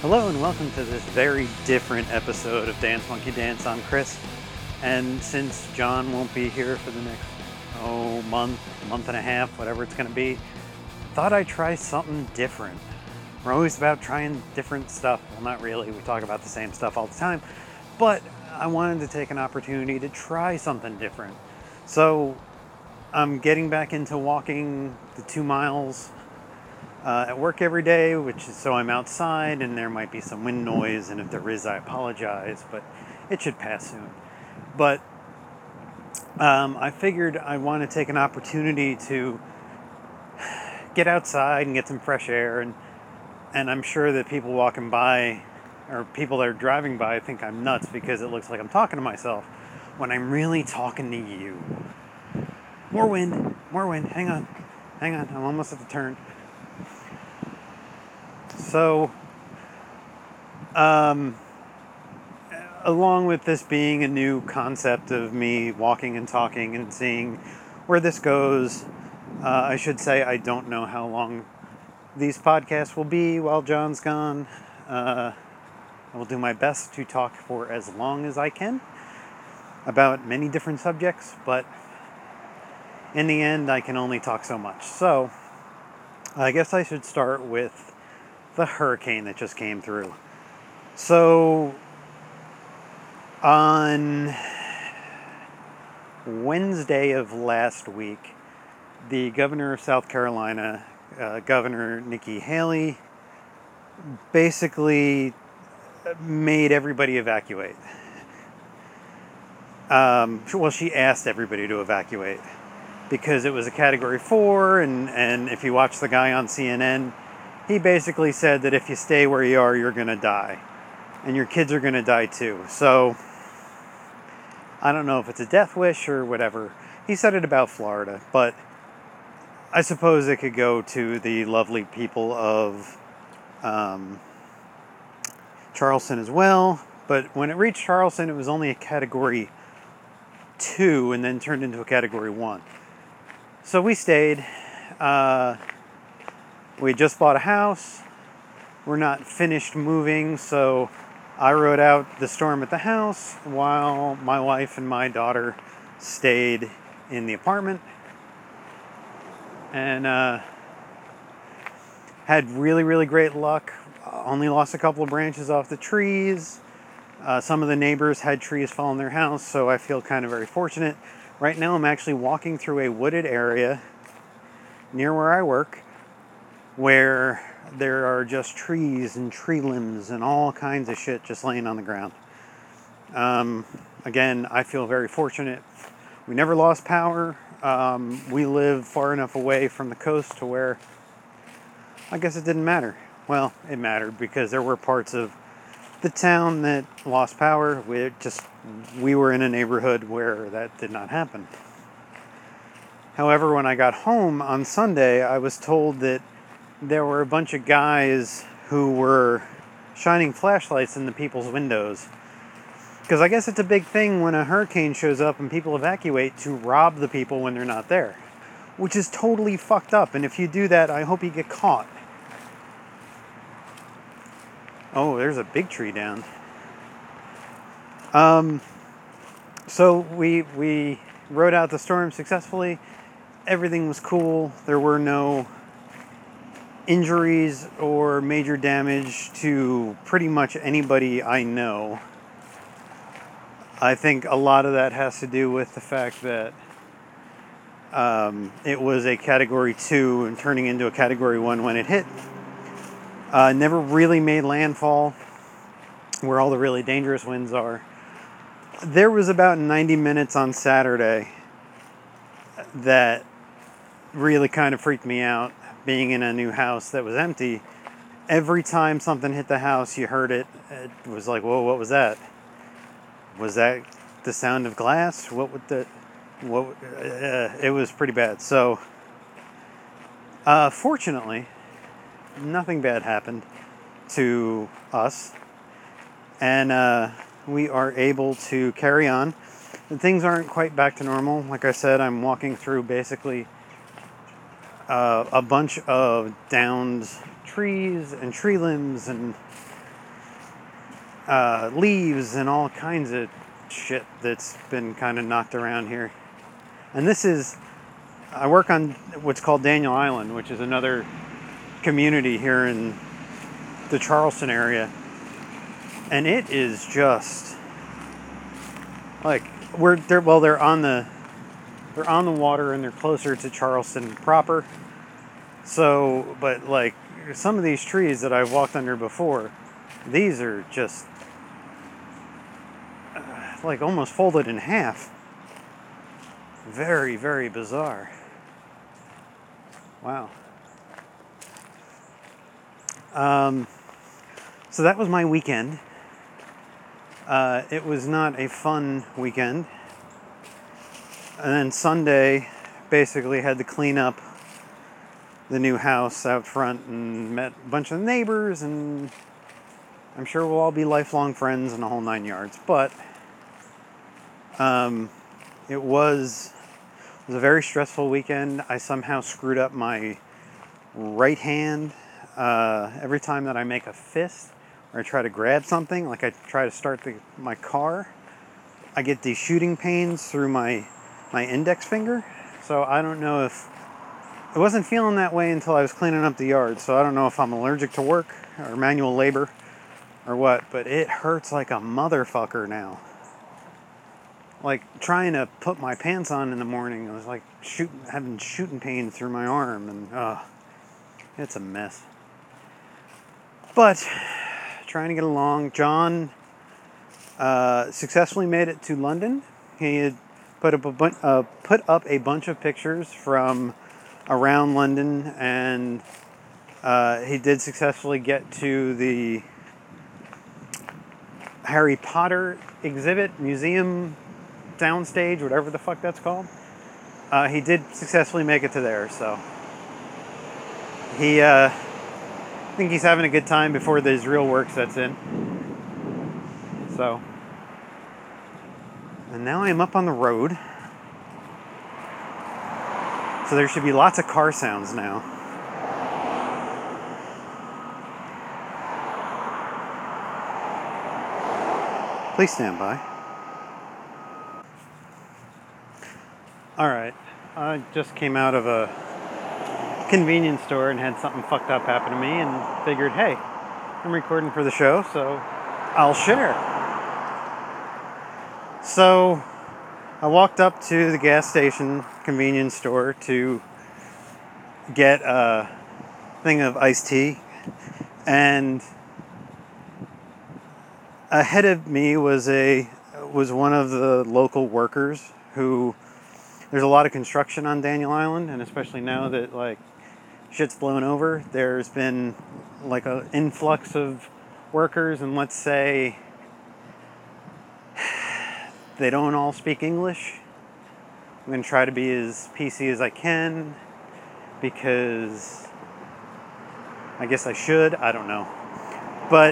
Hello and welcome to this very different episode of Dance Monkey Dance. I'm Chris, and since John won't be here for the next month and a half, whatever it's going to be, thought I'd try something different. We're always about trying different stuff. Well, not really. We talk about the same stuff all the time, but I wanted to take an opportunity to try something different. So I'm getting back into walking the 2 miles at work every day, which is so I'm outside and there might be some wind noise, and if there is, I apologize, but it should pass soon. But I figured I want to take an opportunity to get outside and get some fresh air, and I'm sure that people walking by or people that are driving by think I'm nuts because it looks like I'm talking to myself when I'm really talking to you. More wind, hang on, I'm almost at the turn. So, along with this being a new concept of me walking and talking and seeing where this goes, I should say I don't know how long these podcasts will be while John's gone. I will do my best to talk for as long as I can about many different subjects, but in the end, I can only talk so much. So, I guess I should start with the hurricane that just came through. So, on Wednesday of last week, the governor of South Carolina, Governor Nikki Haley, basically made everybody evacuate. Well, she asked everybody to evacuate because it was a Category 4, and if you watch the guy on CNN, he basically said that if you stay where you are, you're going to die. And your kids are going to die too. So, I don't know if it's a death wish or whatever. He said it about Florida, but I suppose it could go to the lovely people of Charleston as well. But when it reached Charleston, it was only a Category 2 and then turned into a Category 1. So we stayed. We just bought a house. We're not finished moving, so I rode out the storm at the house while my wife and my daughter stayed in the apartment. And had really, really great luck. Only lost a couple of branches off the trees. Some of the neighbors had trees fall in their house, so I feel kind of very fortunate. Right now I'm actually walking through a wooded area near where I work, where there are just trees and tree limbs and all kinds of shit just laying on the ground. Again, I feel very fortunate. We never lost power. We live far enough away from the coast to where I guess it didn't matter. Well, it mattered because there were parts of the town that lost power. We were in a neighborhood where that did not happen. However, when I got home on Sunday, I was told that there were a bunch of guys who were shining flashlights in the people's windows. Because I guess it's a big thing when a hurricane shows up and people evacuate to rob the people when they're not there. Which is totally fucked up. And if you do that, I hope you get caught. Oh, there's a big tree down. So we rode out the storm successfully. Everything was cool. There were no injuries or major damage to pretty much anybody I know. I think a lot of that has to do with the fact that it was a Category 2 and turning into a Category 1 when it hit. Never really made landfall where all the really dangerous winds are. There was about 90 minutes on Saturday that really kind of freaked me out. Being in a new house that was empty, every time something hit the house, you heard it. It was like, whoa, what was that? Was that the sound of glass? It was pretty bad. So, fortunately, nothing bad happened to us. And we are able to carry on. And things aren't quite back to normal. Like I said, I'm walking through basically a bunch of downed trees and tree limbs and leaves and all kinds of shit that's been kind of knocked around here. And I work on what's called Daniel Island, which is another community here in the Charleston area. And it is just like they're on the water and they're closer to Charleston proper. So, but like some of these trees that I've walked under before, these are just like almost folded in half. Very, very bizarre. Wow. So that was my weekend. It was not a fun weekend. And then Sunday, basically had to clean up the new house out front and met a bunch of neighbors, and I'm sure we'll all be lifelong friends and the whole 9 yards. But it was a very stressful weekend. I somehow screwed up my right hand. Every time that I make a fist or I try to grab something, like I try to start my car, I get these shooting pains through my index finger. So I don't know if... I wasn't feeling that way until I was cleaning up the yard. So I don't know if I'm allergic to work or manual labor or what, but it hurts like a motherfucker now. Like trying to put my pants on in the morning, I was like having shooting pain through my arm, and it's a mess. But trying to get along. John successfully made it to London. He had put up a bunch of pictures from around London, and he did successfully get to the Harry Potter exhibit, museum, downstage, whatever the fuck that's called. He did successfully make it to there, so he I think he's having a good time before his real work sets in. So, and now I am up on the road, so there should be lots of car sounds now. Please stand by. Alright, I just came out of a convenience store and had something fucked up happen to me, and figured, hey, I'm recording for the show, so I'll share. So I walked up to the gas station convenience store to get a thing of iced tea, and ahead of me was one of the local workers who... There's a lot of construction on Daniel Island, and especially now that like shit's blown over, there's been like an influx of workers, and let's say they don't all speak English. I'm going to try to be as PC as I can, because I guess I should, I don't know. But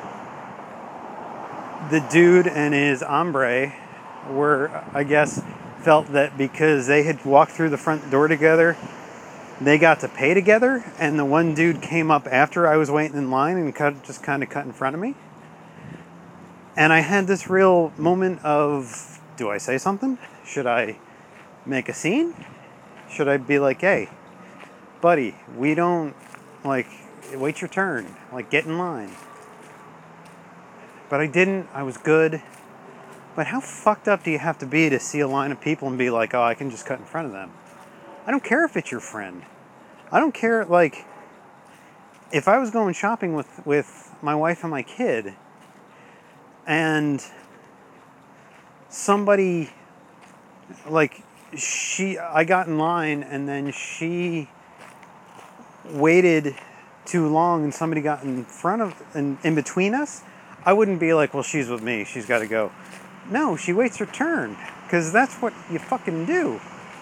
the dude and his hombre were, I guess, felt that because they had walked through the front door together, they got to pay together, and the one dude came up after I was waiting in line and just kind of cut in front of me. And I had this real moment of, do I say something? Should I make a scene? Should I be like, hey, buddy, we don't, like, wait your turn, like, get in line. But I didn't. I was good. But how fucked up do you have to be to see a line of people and be like, oh, I can just cut in front of them? I don't care if it's your friend. I don't care, like, if I was going shopping with my wife and my kid, and somebody, like, I got in line, and then she waited too long, and somebody got in front of, in between us, I wouldn't be like, well, she's with me, she's got to go. No, she waits her turn, because that's what you fucking do.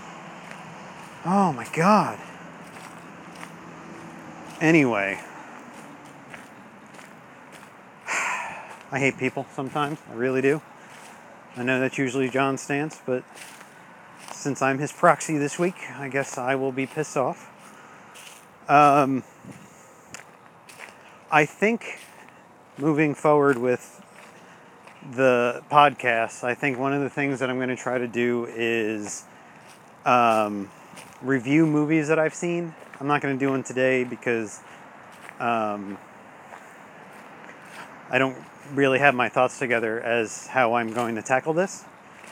Oh my God. Anyway. I hate people sometimes, I really do. I know that's usually John's stance, but since I'm his proxy this week, I guess I will be pissed off. I think moving forward with the podcast, I think one of the things that I'm going to try to do is review movies that I've seen. I'm not going to do one today because I don't really have my thoughts together as how I'm going to tackle this.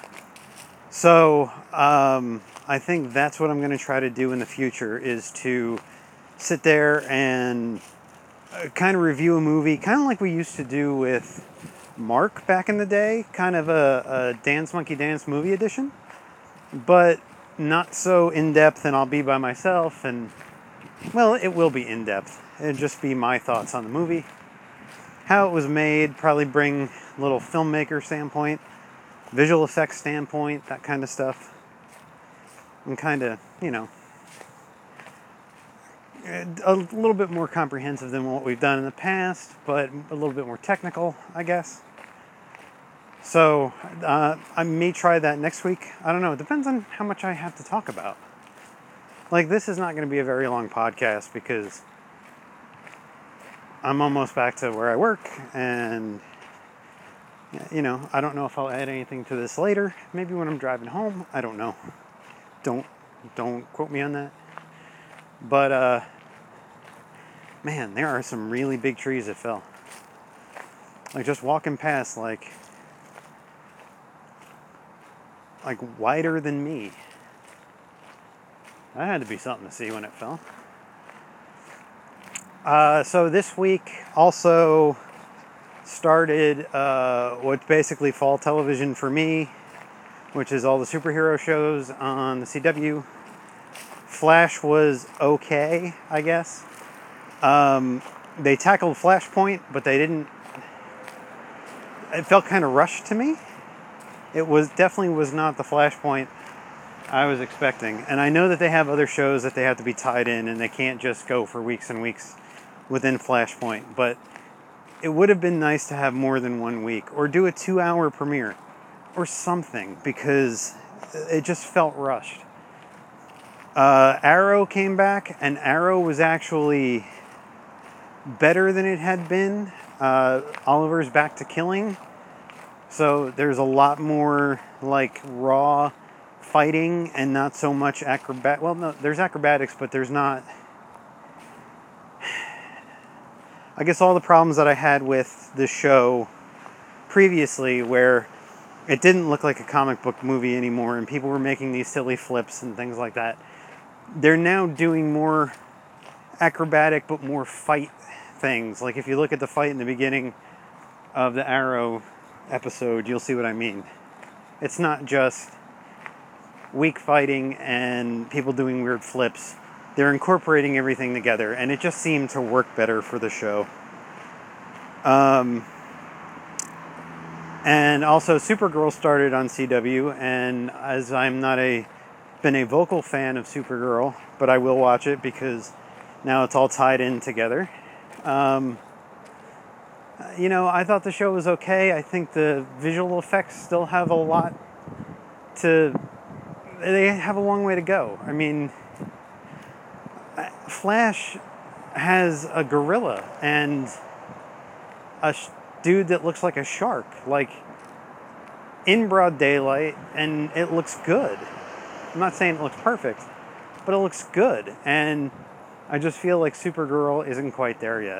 So I think that's what I'm going to try to do in the future, is to sit there and kind of review a movie, kind of like we used to do with Mark back in the day, kind of a Dance Monkey Dance movie edition, but not so in-depth, and I'll be by myself, and, well, it will be in-depth. It'll just be my thoughts on the movie, how it was made, probably bring a little filmmaker standpoint, visual effects standpoint, that kind of stuff, and kind of, a little bit more comprehensive than what we've done in the past, but a little bit more technical, I guess. So I may try that next week. I don't know. It depends on how much I have to talk about. Like, this is not going to be a very long podcast because I'm almost back to where I work, and I don't know if I'll add anything to this later. Maybe when I'm driving home. I don't know. Don't quote me on that. But man, there are some really big trees that fell. Like, just walking past, like wider than me. That had to be something to see when it fell. So this week also started what's basically fall television for me, which is all the superhero shows on the CW. Flash was okay, I guess. They tackled Flashpoint, but they didn't. It felt kind of rushed to me. It definitely was not the Flashpoint I was expecting. And I know that they have other shows that they have to be tied in, and they can't just go for weeks and weeks within Flashpoint. But it would have been nice to have more than 1 week, or do a 2-hour premiere or something, because it just felt rushed. Arrow came back, and Arrow was actually better than it had been. Oliver's back to killing, so there's a lot more like raw fighting and not so much well, no, there's acrobatics, but there's not. I guess all the problems that I had with the show previously, where it didn't look like a comic book movie anymore, and people were making these silly flips and things like that. They're now doing more acrobatic but more fight things. Like, if you look at the fight in the beginning of the Arrow episode, you'll see what I mean. It's not just weak fighting and people doing weird flips. They're incorporating everything together, and it just seemed to work better for the show. And also Supergirl started on CW, and as I'm not been a vocal fan of Supergirl, but I will watch it because now it's all tied in together. I thought the show was okay. I think the visual effects still have a lot they have a long way to go. I mean, Flash has a gorilla and a dude that looks like a shark, like, in broad daylight, and it looks good. I'm not saying it looks perfect, but it looks good, and I just feel like Supergirl isn't quite there yet.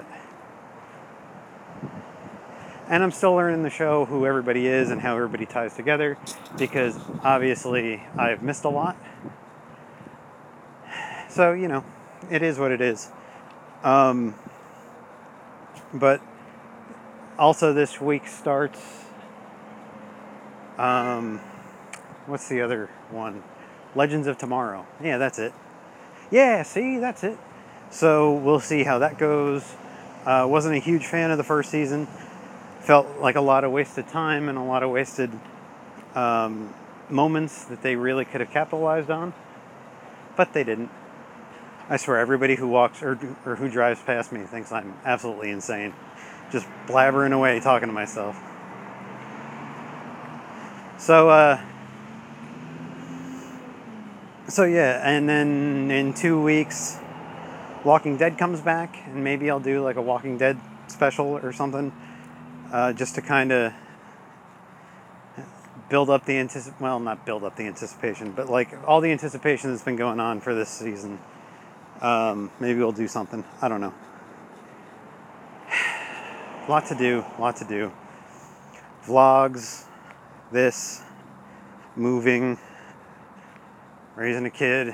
And I'm still learning the show, who everybody is and how everybody ties together, because obviously I've missed a lot. So, it is what it is. But also this week starts, what's the other one? Legends of Tomorrow. Yeah, that's it. Yeah, see, that's it. So we'll see how that goes. Wasn't a huge fan of the first season. Felt like a lot of wasted time and a lot of wasted moments that they really could have capitalized on. But they didn't. I swear, everybody who walks or who drives past me thinks I'm absolutely insane. Just blabbering away, talking to myself. So yeah, and then in 2 weeks, Walking Dead comes back, and maybe I'll do like a Walking Dead special or something, just to kind of build up the well, not build up the anticipation, but like all the anticipation that's been going on for this season. Maybe we'll do something. I don't know. Lot to do. Vlogs, this, moving, raising a kid.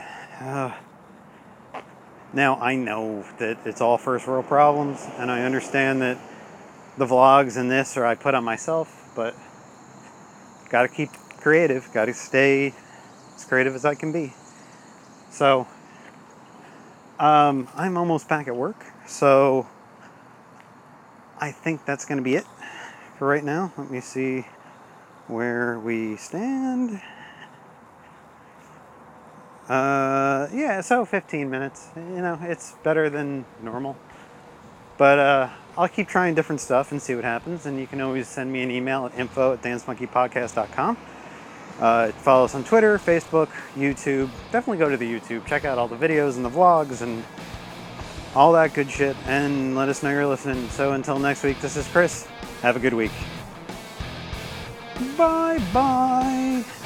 Now I know that it's all first world problems, and I understand that the vlogs and this I put on myself, but gotta keep creative, gotta stay as creative as I can be. So, I'm almost back at work, so I think that's gonna be it for right now. Let me see where we stand. Yeah, so 15 minutes. You know, it's better than normal. But I'll keep trying different stuff and see what happens. And you can always send me an email at info@dancedmonkeypodcast.com. Follow us on Twitter, Facebook, YouTube. Definitely go to the YouTube. Check out all the videos and the vlogs and all that good shit. And let us know you're listening. So until next week, this is Chris. Have a good week. Bye-bye.